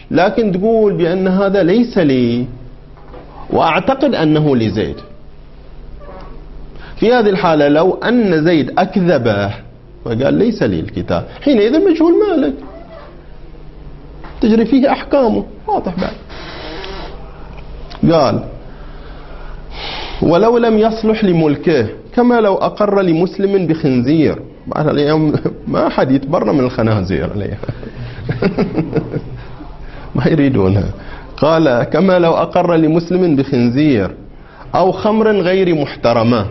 لكن تقول بأن هذا ليس لي وأعتقد أنه لزيد. في هذه الحالة لو أن زيد أكذبه وقال ليس لي الكتاب، حينئذ مجهول مالك تجري فيه أحكامه، واضح بعد. قال ولو لم يصلح لملكه كما لو أقر لمسلم بخنزير. بعد اليوم ما أحد يتبرى من الخنازير ما يريدونها. قال كما لو أقر لمسلم بخنزير أو خمر غير محترمة.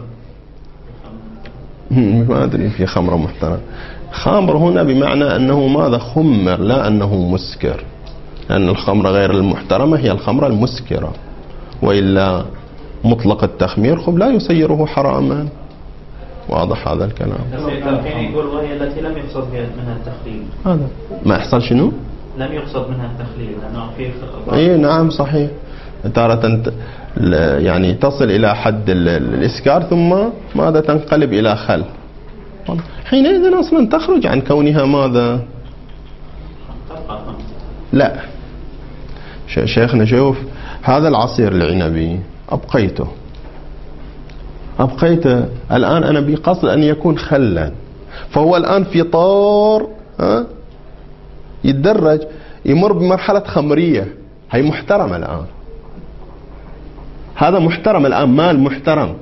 ما أدري في خمر محترم. خمر هنا بمعنى أنه ماذا؟ خمر، لا أنه مسكر، لأن الخمر غير المحترمة هي الخمر المسكرة، وإلا مطلق التخمير خب لا يسيره حراما. واضح هذا الكلام؟ الحين يقول وهي التي لم يقصد منها التخليل. هذا ما يحصل شنو؟ لم يقصد منها التخليل لأنه في اي نعم صحيح. تارة يعني تصل إلى حد الإسكار ثم ماذا تنقلب إلى خل، حينئذ أصلا تخرج عن كونها ماذا؟ لا شيخنا شوف هذا العصير العنبي أبقيته الآن أنا بقصد أن يكون خلا، فهو الآن في طور يتدرج يمر بمرحلة خمرية، هي محترمة الآن، هذا محترم الآن، مال محترم.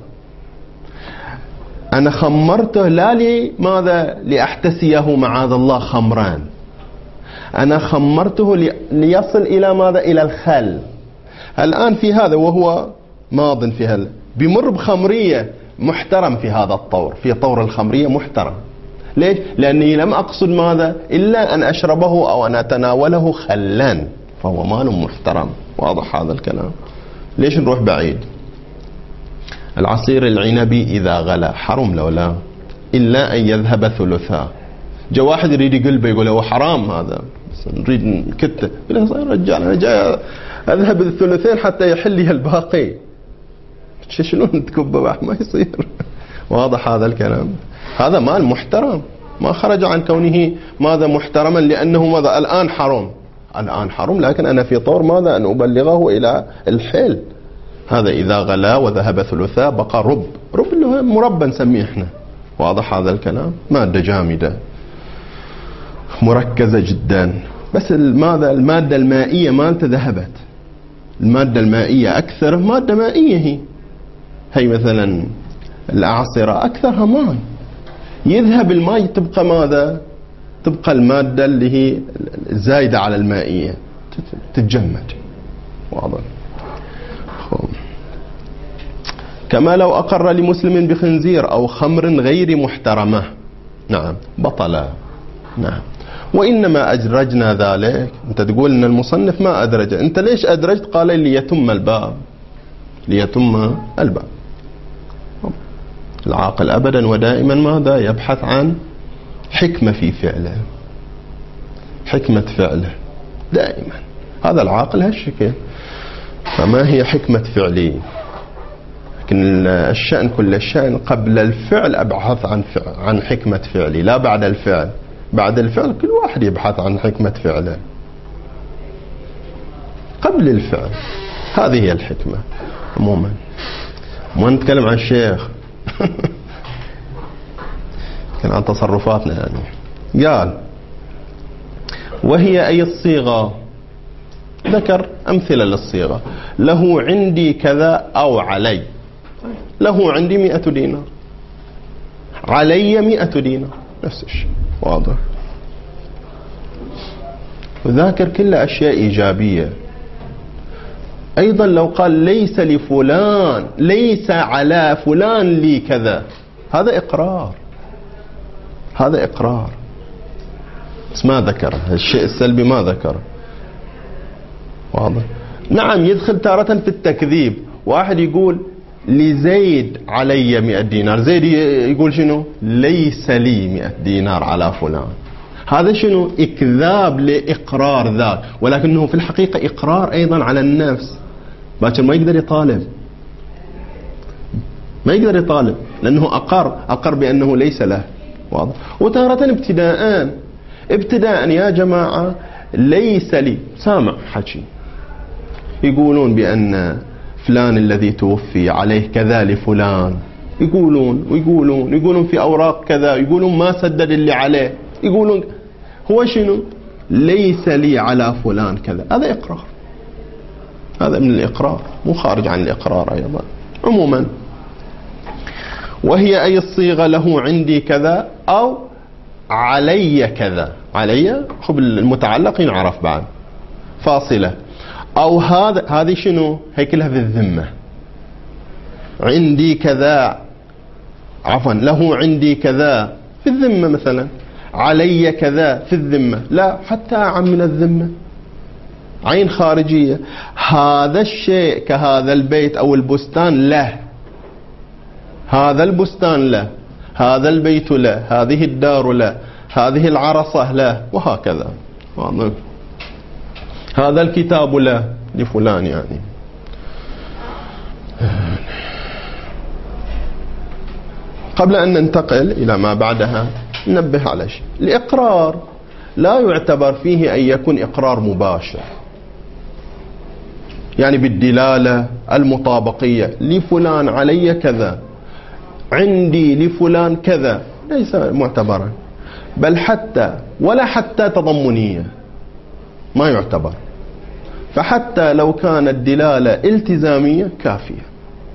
أنا خمرته لا لماذا؟ لأحتسيه معاذ الله خمران، أنا خمرته ليصل إلى ماذا؟ إلى الخل. الآن في هذا وهو ماض في هذا بمر بخمرية محترم في هذا الطور، في طور الخمرية محترم. ليش؟ لأني لم أقصد ماذا؟ إلا أن أشربه أو أن أتناوله خلان، فهو مال محترم. واضح هذا الكلام؟ ليش نروح بعيد؟ العصير العنبي إذا غلى حرم لو لا، إلا أن يذهب ثلثا. جاء واحد يريد يقلبه يقول هو حرام هذا، بس نريد نكته، يقول يا رجال أنا جاي أذهب الثلثين حتى يحل لي الباقي، شلون تكبه؟ ما يصير. واضح هذا الكلام؟ هذا مال محترم ما خرج عن كونه ماذا؟ محترما، لأنه ماذا؟ الآن حرم، لكن أنا في طور ماذا؟ أن أبلغه إلى الحل. هذا إذا غلا وذهب ثلثا بقى رب اللي هو مربى نسميه احنا. واضح هذا الكلام؟ مادة جامدة مركزة جدا، بس ماذا؟ المادة المائية مالته ذهبت، المادة المائية أكثر مادة مائية هي مثلا الأعصرة أكثرها ماء، يذهب الماء تبقى ماذا؟ تبقى المادة اللي هي زايدة على المائية تتجمد. واضح؟ كما لو أقر لمسلم بخنزير أو خمر غير محترمة، نعم بطل. نعم. وإنما أدرجنا ذلك، أنت تقول أن المصنف ما أدرج، أنت ليش أدرجت؟ قال ليتم الباب، ليتم الباب. العاقل أبدا ودائما ماذا؟ يبحث عن حكمة في فعله، حكمة فعله دائما، هذا العاقل هالشكل. فما هي حكمة فعلي؟ لكن الشأن كل الشأن قبل الفعل أبحث عن حكمة فعلي، لا بعد الفعل. بعد الفعل كل واحد يبحث عن حكمة فعله، قبل الفعل هذه هي الحكمة عموما. ما نتكلم عن الشيخ كان عن تصرفاتنا يعني. قال وهي أي الصيغة، ذكر أمثلة للصيغة. له عندي كذا أو علي، له عندي 100 دينار، علي 100 دينار، نفس الشيء. واضح؟ وذاكر كل أشياء إيجابية. أيضا لو قال ليس لفلان، ليس على فلان لي كذا، هذا إقرار، هذا إقرار، بس ما ذكر الشيء السلبي، ما ذكر. واضح؟ نعم يدخل تارة في التكذيب. واحد يقول لزيد علي 100 دينار، زيد يقول شنو؟ ليس لي 100 دينار على فلان. هذا شنو؟ إكذاب لإقرار ذاك، ولكنه في الحقيقة إقرار أيضا على النفس. باكر ما يقدر يطالب، ما يقدر يطالب لأنه أقر بأنه ليس له. واضح؟ وتارة ابتداء يا جماعة ليس لي سامع حكي يقولون بأن فلان الذي توفي عليه كذا لفلان، يقولون في أوراق كذا، يقولون ما سدد اللي عليه، يقولون هو شنو؟ ليس لي على فلان كذا. هذا إقرار، هذا من الإقرار، مو خارج عن الإقرار أيضا. عموما وهي أي الصيغة له عندي كذا أو علي كذا. علي خب المتعلق ينعرف بعد فاصلة، أو هذه شنو؟ هي كلها في الذمة. عندي كذا، عفوا له عندي كذا في الذمة مثلا، علي كذا في الذمة، لا حتى أعم من الذمة، عين خارجية. هذا الشيء كهذا البيت أو البستان له، هذا البستان له، هذا البيت له، هذه الدار له، هذه العرصة له، وهكذا. هذا الكتاب له لفلان يعني. قبل أن ننتقل إلى ما بعدها ننبه على شيء. الإقرار لا يعتبر فيه أن يكون إقرار مباشر، يعني بالدلالة المطابقية، لفلان علي كذا، عندي لفلان كذا، ليس معتبرا. بل حتى ولا حتى تضمنية ما يعتبر. فحتى لو كانت دلالة التزامية كافية.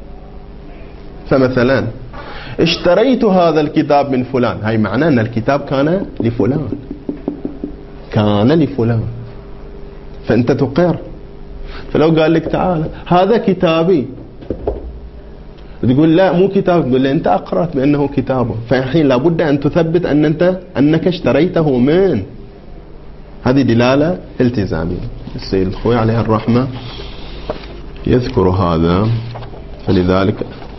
فمثلا اشتريت هذا الكتاب من فلان، هاي معناه أن الكتاب كان لفلان، كان لفلان، فأنت تقر. فلو قال لك تعال هذا كتابي، تقول لا مو كتاب، تقول له أنت أقرأت بأنه كتابه، فالحين لابد أن تثبت أنك اشتريته من. هذه دلالة التزامية. السيد الخوي عليه الرحمة يذكر هذا، فلذلك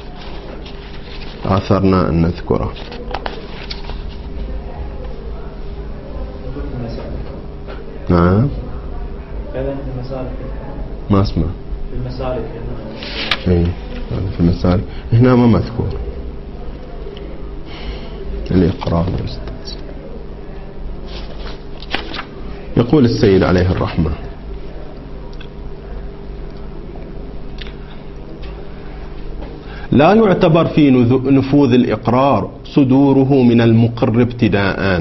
آثرنا أن نذكره. نعم. كذا في المسالك. ما اسمع. في المسالك. إيه هذا في المسالك، هنا ما مذكور الإقرار والأستاذ. يقول السيد عليه الرحمة: لا يعتبر في نفوذ الإقرار صدوره من المقر ابتداءً،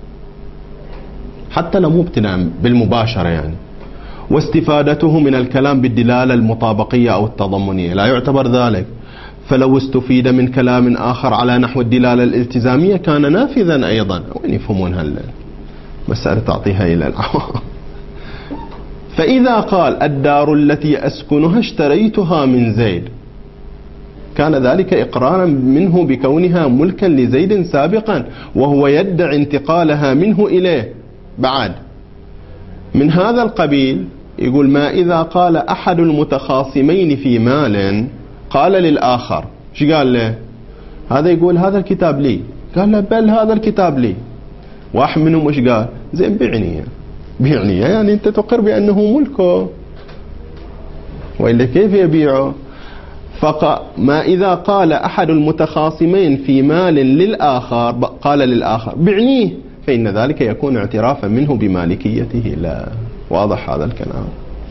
حتى لو مو ابتداءً بالمباشرة يعني، واستفادته من الكلام بالدلالة المطابقية أو التضمنية، لا يعتبر ذلك. فلو استفيد من كلام آخر على نحو الدلالة الالتزامية كان نافذا أيضا. وين يفهمون مسألة تعطيها إلى العوام. فإذا قال الدار التي أسكنها اشتريتها من زيد، كان ذلك إقرارا منه بكونها ملكا لزيد سابقا، وهو يدعي انتقالها منه إليه بعد. من هذا القبيل يقول: ما إذا قال أحد المتخاصمين في مال قال للآخر، شو قال له؟ هذا يقول هذا الكتاب لي، قال له بل هذا الكتاب لي. واحد منهم وش قال؟ زين بيعني يعني أنت تقر بأنه ملكه، وإلا كيف يبيعه؟ ما إذا قال أحد المتخاصمين في مال للآخر، قال للآخر بعنيه، فإن ذلك يكون اعترافا منه بمالكيته. لا، واضح هذا الكلام.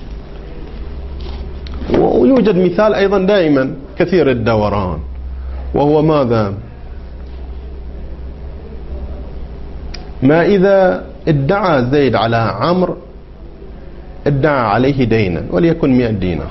ويوجد مثال أيضا دائما كثير الدوران، وهو ماذا؟ ما إذا ادعى زيد على عمرو، ادعى عليه دينا وليكن 100 دينار.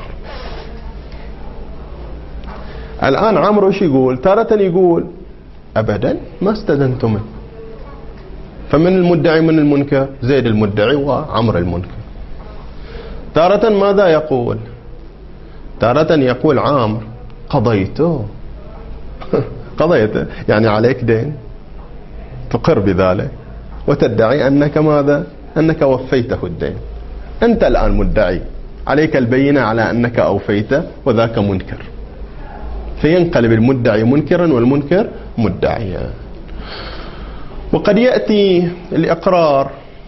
الآن عمرو ايش يقول؟ تارة يقول أبدا ما استدنت منه. فمن المدعي من المنكر؟ زيد المدعي وعمرو المنكر. تارة ماذا يقول؟ تارة يقول عمرو قضيته قضيته يعني عليك دين، تقر بذلك وتدعي أنك ماذا؟ أنك وفيته الدين. أنت الآن مدعي، عليك البينة على أنك أوفيته، وذاك منكر، فينقلب المدعي منكرا والمنكر مدعيا. وقد يأتي الإقرار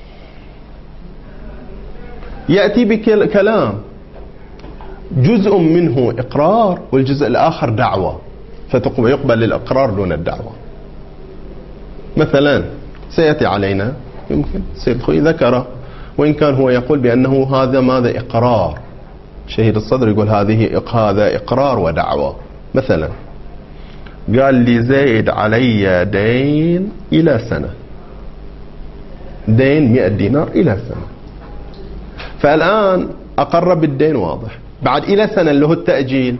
يأتي بكلام جزء منه إقرار والجزء الآخر دعوة، فيقبل الإقرار دون الدعوة. مثلا سيأتي علينا، يمكن سيد خوي ذكر وإن كان هو يقول بأنه هذا ماذا إقرار. شهيد الصدر يقول هذا إقرار ودعوة. مثلا قال لي زيد علي دين إلى سنة، دين 100 دينار إلى سنة، فالآن أقر بالدين واضح، بعد إلى سنة اللي هو التأجيل،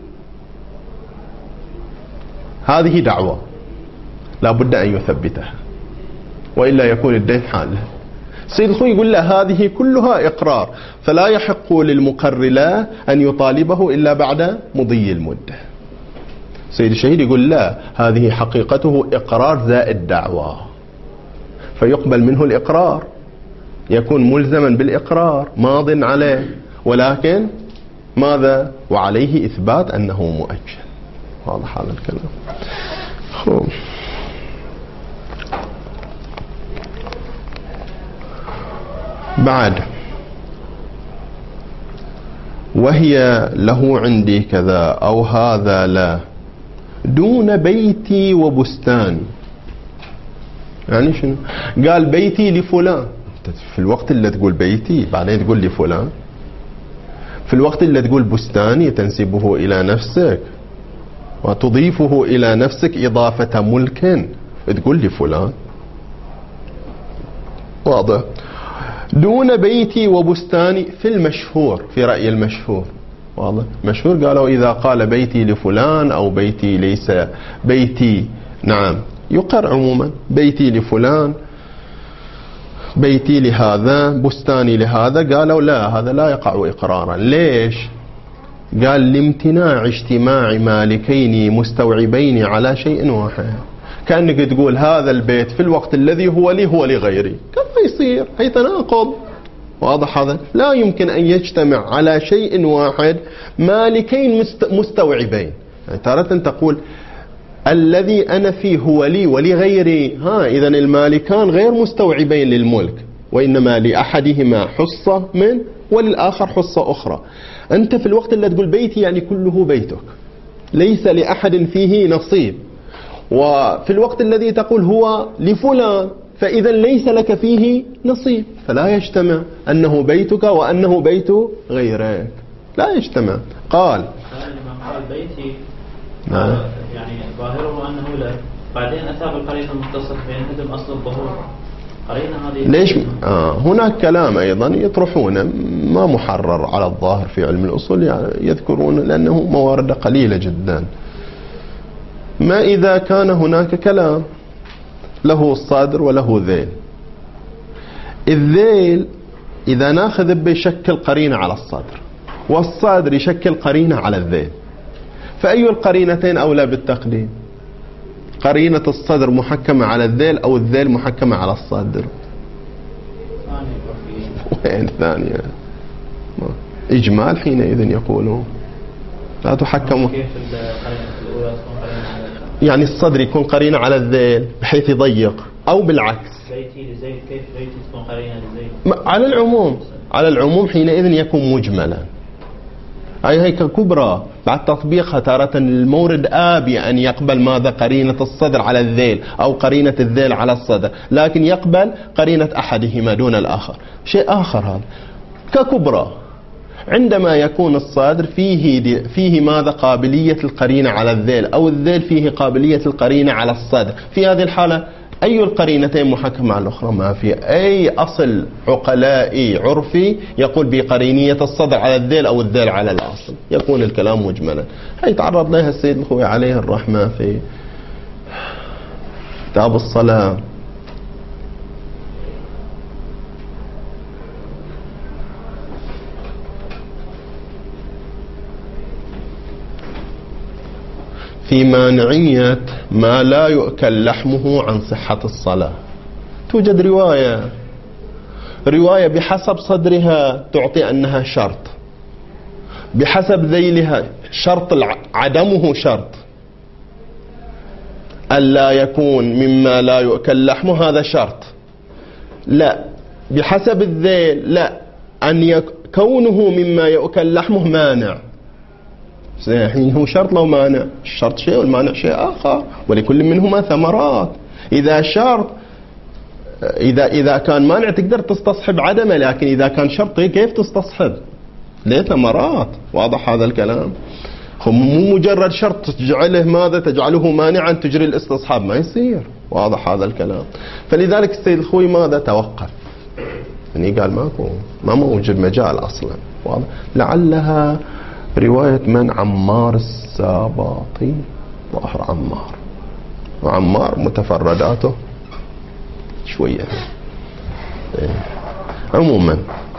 هذه دعوة لا بد أن يثبتها وإلا يكون الدين حاله. سيد الخوي يقول له هذه كلها إقرار، فلا يحق للمقر له أن يطالبه إلا بعد مضي المدة. سيد الشهيد يقول لا، هذه حقيقته إقرار زائد دعوة، فيقبل منه الإقرار، يكون ملزما بالإقرار ماض عليه، ولكن ماذا؟ وعليه إثبات أنه مؤجل. واضح هذا الكلام. بعد وهي له عندي كذا أو هذا لا دون بيتي وبستاني. يعني شنو؟ قال بيتي لفلان، في الوقت اللي تقول بيتي بعدين تقول لفلان، في الوقت اللي تقول بستاني تنسبه إلى نفسك وتضيفه إلى نفسك إضافة ملك تقول لفلان. واضح؟ دون بيتي وبستاني في المشهور، في رأي المشهور. واضح؟ مشهور قالوا إذا قال بيتي لفلان أو بيتي ليس بيتي، نعم يقر عموما، بيتي لفلان، بيتي لهذا، بستاني لهذا، قالوا لا، هذا لا يقع إقرارا. ليش؟ قال لامتناع اجتماع مالكين مستوعبين على شيء واحد. كأنك تقول هذا البيت في الوقت الذي هو لي هو لغيري، كيف يصير؟ هي تناقض. واضح هذا؟ لا يمكن أن يجتمع على شيء واحد مالكين مستوعبين. يعني تارة تقول الذي أنا فيه هو لي ولغيري، إذن المالكان غير مستوعبين للملك، وإنما لأحدهما حصة من وللآخر حصة أخرى. أنت في الوقت اللي تقول بيتي يعني كله بيتك، ليس لأحد فيه نصيب، وفي الوقت الذي تقول هو لفلان فإذا ليس لك فيه نصيب، فلا يجتمع أنه بيتك وأنه بيت غيرك، لا يجتمع. قال بيتي يعني ظاهره أنه لا، بعدين أتى بالقرينة المتصلة بينهم أصل الظهور. قرينة هذه ليش؟ هناك كلام أيضا يطرحونه ما محرر على الظاهر في علم الأصول، يعني يذكرون لأنه موارد قليلة جدا. ما إذا كان هناك كلام له الصادر وله ذيل، الذيل إذا ناخذ بيشكل قرينة على الصادر، والصادر يشكل قرينة على الذيل، فأي القرينتين أولى بالتقديم؟ قرينة الصدر محكمة على الذيل أو الذيل محكمة على الصادر؟ وين الثانية؟ إجمال حينئذ يقولون لا تحكم. يعني الصدر يكون قرينة على الذيل بحيث يضيق، أو بالعكس بيتي لزيد، كيف بيتي تكون قرينة لزيد؟ على العموم، على العموم حينئذ يكون مجملا. هي كبرى بعد تطبيقها تارة المورد آبي أن يقبل ماذا؟ قرينة الصدر على الذيل أو قرينة الذيل على الصدر، لكن يقبل قرينة أحدهما دون الآخر. شيء آخر هذا ككبرى. عندما يكون الصادر فيه ماذا؟ قابلية القرينة على الذيل، أو الذيل فيه قابلية القرينة على الصدر، في هذه الحالة أي القرينتين محكمة على الأخرى؟ ما في أي أصل عقلائي عرفي يقول بقرينية الصدر على الذيل أو الذيل على الأصل، يكون الكلام مجملا. هي تعرض لها السيد الخوي عليه الرحمة في كتاب الصلاة. في مانعية ما لا يؤكل لحمه عن صحة الصلاة. توجد رواية بحسب صدرها تعطي أنها شرط، بحسب ذيلها شرط عدمه شرط، ألا يكون مما لا يؤكل لحمه هذا شرط. لا، بحسب الذيل لا، أن كونه مما يؤكل لحمه مانع. حين هو شرط لو مانع، الشرط شيء والمانع شيء آخر، ولكل منهما ثمرات. إذا شرط إذا كان مانع تقدر تستصحب عدمه، لكن إذا كان شرط كيف تستصحب؟ ليتنا مرات. واضح هذا الكلام؟ مو مجرد شرط تجعله ماذا؟ تجعله مانعا تجري الاستصحاب، ما يصير. واضح هذا الكلام؟ فلذلك السيد الخوي ماذا؟ توقف، يعني قال ما موجود مجال أصلا. واضح؟ لعلها رواية من؟ عمار الساباطي، ظاهر عمار، وعمار متفرداته شوية. عموما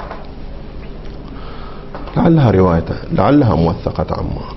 لعلها روايته، لعلها موثقة عمار.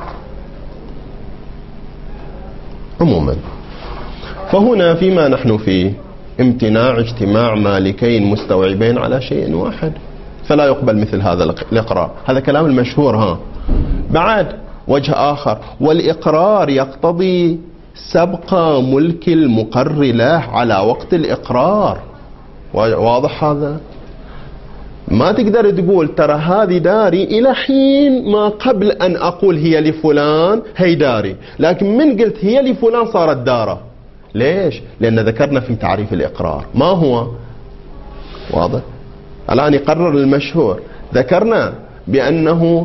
عموما فهنا فيما نحن فيه امتناع اجتماع مالكين مستوعبين على شيء واحد، فلا يقبل مثل هذا الإقرار. هذا كلام المشهور. بعد وجه آخر، والإقرار يقتضي سبق ملك المقر له على وقت الإقرار. واضح هذا؟ ما تقدر تقول ترى هذه داري إلى حين ما قبل أن أقول هي لفلان هي داري، لكن من قلت هي لفلان صارت داره. ليش؟ لأن ذكرنا في تعريف الإقرار ما هو. واضح؟ الآن يقرر المشهور، ذكرنا بأنه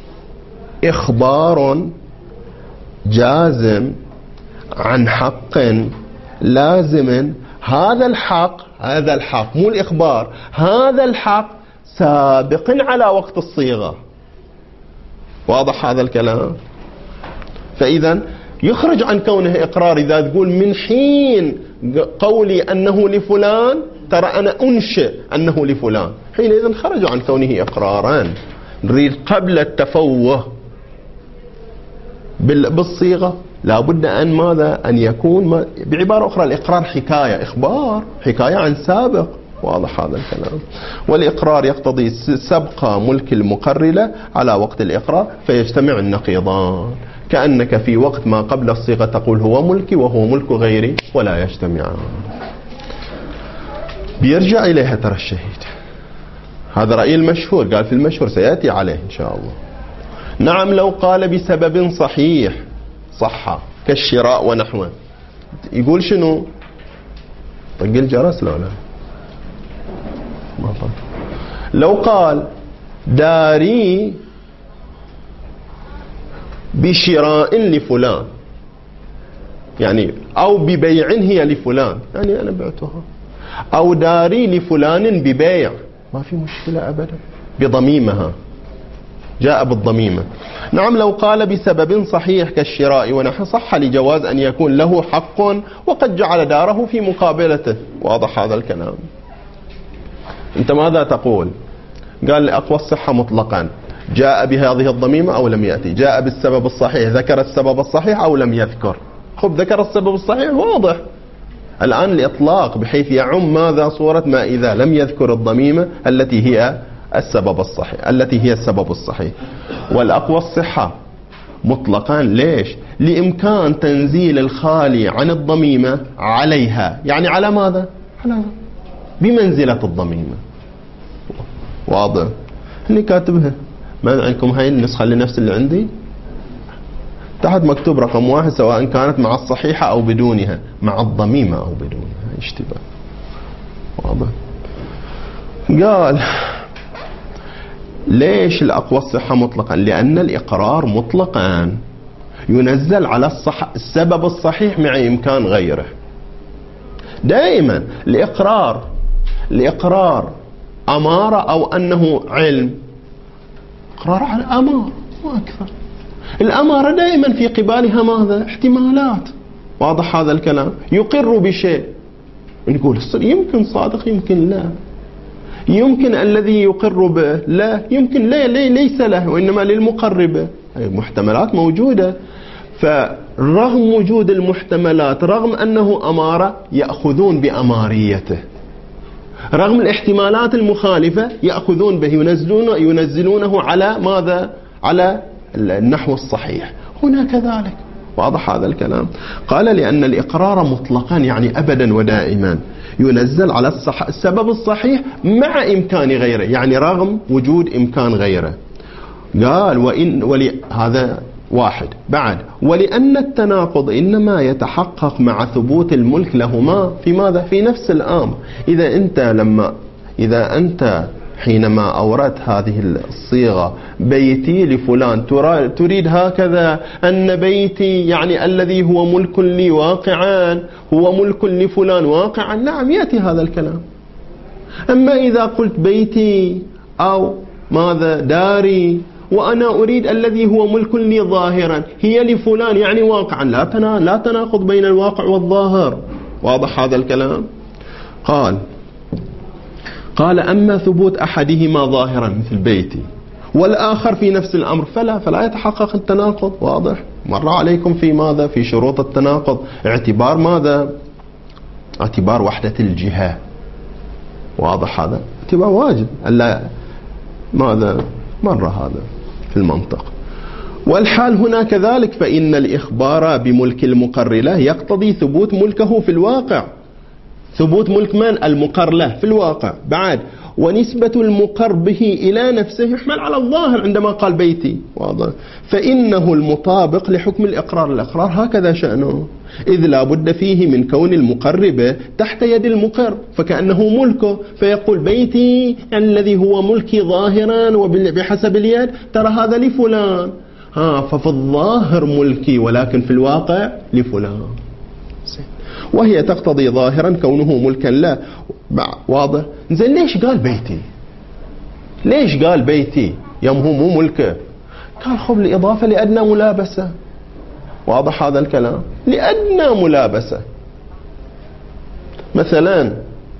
إخبار جازم عن حق لازم. هذا الحق مو الإخبار، هذا الحق سابق على وقت الصيغة. واضح هذا الكلام؟ فإذا يخرج عن كونه إقرار إذا تقول من حين قولي أنه لفلان ترى أنا أنشئ أنه لفلان، حينئذ خرج عن كونه إقرارا. نريد قبل التفوه بالصيغة لابد أن ماذا؟ أن يكون بعبارة أخرى الإقرار حكاية، إخبار حكاية عن سابق. واضح هذا الكلام؟ والإقرار يقتضي سبق ملك المقر له على وقت الإقرار، فيجتمع النقيضان، كأنك في وقت ما قبل الصيغة تقول هو ملكي وهو ملك غيري ولا يجتمعان. بيرجع إليها ترى الشهيد. هذا رأي المشهور، قال في المشهور سيأتي عليه إن شاء الله. نعم لو قال بسبب صحيح صح كالشراء ونحوه، يقول شنو؟ طق الجرس لو لا ما طق. لو قال داري بشراء لفلان، يعني أو ببيع هي لفلان، يعني أنا بعتها، أو داري لفلان ببيع، ما في مشكلة أبدا، بضميمها، جاء بالضميمة. نعم لو قال بسبب صحيح كالشراء ونحو صح لجواز أن يكون له حق وقد جعل داره في مقابلته. واضح هذا الكلام؟ أنت ماذا تقول؟ قال أقوى الصحة مطلقا، جاء بهذه الضميمة أو لم يأتي، جاء بالسبب الصحيح، ذكر السبب الصحيح أو لم يذكر. خب ذكر السبب الصحيح واضح. الآن الإطلاق بحيث يعم ماذا؟ صورة ما إذا لم يذكر الضميمة التي هي السبب الصحيح، التي هي السبب الصحيح. والأقوى الصحة مطلقا. ليش؟ لإمكان تنزيل الخالي عن الضميمة عليها، يعني على ماذا؟ على بمنزلة الضميمة. واضح؟ اللي كاتبها ما عندكم هاي النسخة اللي نفس اللي عندي تحت مكتوب رقم 1 سواء كانت مع الصحيحة أو بدونها، مع الضميمة أو بدونها، اشتباه. واضح؟ قال ليش الأقوى الصحة مطلقا؟ لأن الإقرار مطلقا ينزل على السبب الصحيح مع إمكان غيره. دائما الإقرار أمارة أو أنه علم، إقرار على أمارة وأكثر. الأمارة دائما في قبالها ماذا؟ احتمالات. واضح هذا الكلام؟ يقر بشيء نقول يمكن صادق يمكن لا، يمكن الذي يقر به لا، يمكن لا ليس له وإنما للمقر به. محتملات موجودة. فرغم وجود المحتملات، رغم أنه أمارة، يأخذون بأماريته، رغم الاحتمالات المخالفة يأخذون به، ينزلونه على ماذا؟ على النحو الصحيح. هنا كذلك. واضح هذا الكلام؟ قال لأن الإقرار مطلقا يعني أبدا ودائما ينزل على السبب الصحيح مع إمكان غيره، يعني رغم وجود إمكان غيره. قال هذا واحد. بعد ولأن التناقض إنما يتحقق مع ثبوت الملك لهما في ماذا؟ في نفس الأمر. إذا أنت حينما أوردت هذه الصيغة بيتي لفلان تريد هكذا أن بيتي يعني الذي هو ملك لي واقعا هو ملك لفلان واقعا، نعم يأتي هذا الكلام. أما إذا قلت بيتي أو ماذا داري وأنا أريد الذي هو ملك لي ظاهرا هي لفلان يعني واقعا، لا تناقض بين الواقع والظاهر. واضح هذا الكلام؟ قال أما ثبوت أحدهما ظاهرا مثل بيتي والآخر في نفس الأمر فلا يتحقق التناقض. واضح؟ مر عليكم في ماذا؟ في شروط التناقض اعتبار ماذا؟ اعتبار وحدة الجهة. واضح هذا؟ اعتبار واجب ألا ماذا؟ مر هذا في المنطق. والحال هنا كذلك، فإن الإخبار بملك المقر له يقتضي ثبوت ملكه في الواقع. ثبوت ملك من؟ المقر له في الواقع. بعد ونسبة المقر به إلى نفسه يحمل على الظاهر عندما قال بيتي. واضح؟ فإنه المطابق لحكم الإقرار. الإقرار هكذا شأنه، إذ لا بد فيه من كون المقرب تحت يد المقر فكأنه ملكه، فيقول بيتي الذي هو ملكي ظاهرا وبحسب اليد ترى هذا لفلان، ففي الظاهر ملكي ولكن في الواقع لفلان، وهي تقتضي ظاهرا كونه ملكا له. واضح؟ زين ليش قال بيتي؟ ليش قال بيتي يوم هو مو ملكه؟ قال خب الإضافة لأدنى ملابسة. واضح هذا الكلام؟ لأدنى ملابسة. مثلا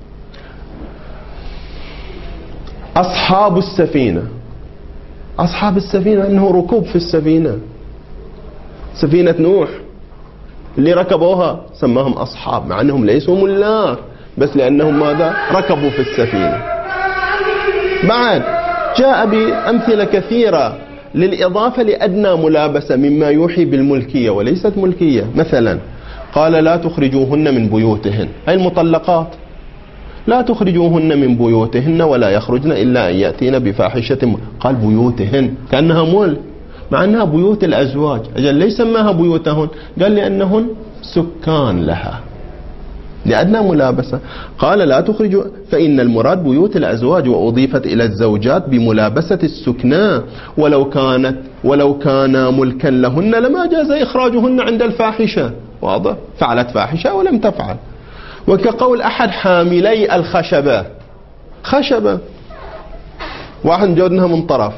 أصحاب السفينة، أصحاب السفينة أنه ركوب في السفينة، سفينة نوح اللي ركبوها سماهم أصحاب مع أنهم ليسوا ملاك، بس لأنهم ماذا؟ ركبوا في السفينة. بعد جاء بأمثلة كثيرة للإضافة لأدنى ملابسة مما يوحي بالملكية وليست ملكية. مثلا قال لا تخرجوهن من بيوتهن، أي المطلقات لا تخرجوهن من بيوتهن ولا يخرجن إلا أن يأتين بفاحشة. قال بيوتهن كأنها ملك مع أنها بيوت الأزواج. أجل ليس سماها بيوتهن؟ قال لأنهن سكان لها لأدنى ملابسة. قال لا تخرجوا، فإن المراد بيوت الأزواج وأضيفت إلى الزوجات بملابسة السكناء، ولو كان ملكا لهن لما جاز إخراجهن عند الفاحشة. واضح؟ فعلت فاحشة ولم تفعل. وكقول أحد حاملي الخشبة، خشبة واحد جودنها من طرف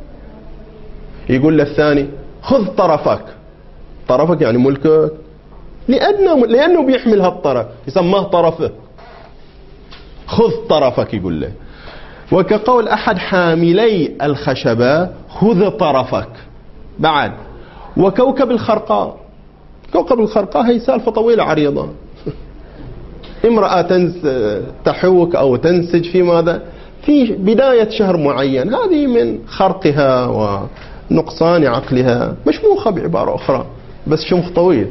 يقول للثاني خذ طرفك، طرفك يعني ملكك لأنه بيحمل هالطرف يسماه طرفه، خذ طرفك يقول له. وكقول أحد حاملي الخشبة خذ طرفك. بعد وكوكب الخرقاء، كوكب الخرقاء هي سالفة طويلة عريضة، امرأة تحوك أو تنسج في ماذا؟ في بداية شهر معين، هذه من خرقها ونقصان عقلها، مشموخة بعبارة أخرى بس شمخ طويل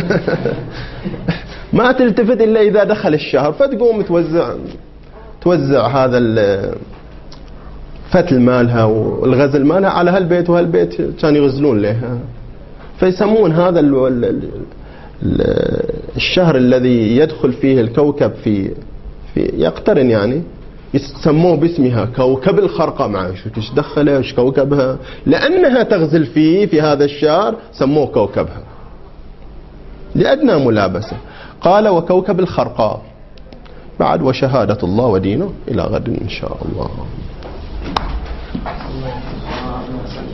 ما تلتفت إلا إذا دخل الشهر، فتقوم توزع هذا فتل مالها والغزل مالها على هالبيت وهالبيت كان يغزلون له، فيسمون هذا الشهر الذي يدخل فيه الكوكب في يقترن يعني يسموه باسمها كوكب الخرقاء. معه ايش دخله ايش كوكبها؟ لأنها تغزل في هذا الشهر سموه كوكبها لأدنى ملابسة. قال وكوكب الخرقاء. بعد وشهادة الله ودينه إلى غد إن شاء الله.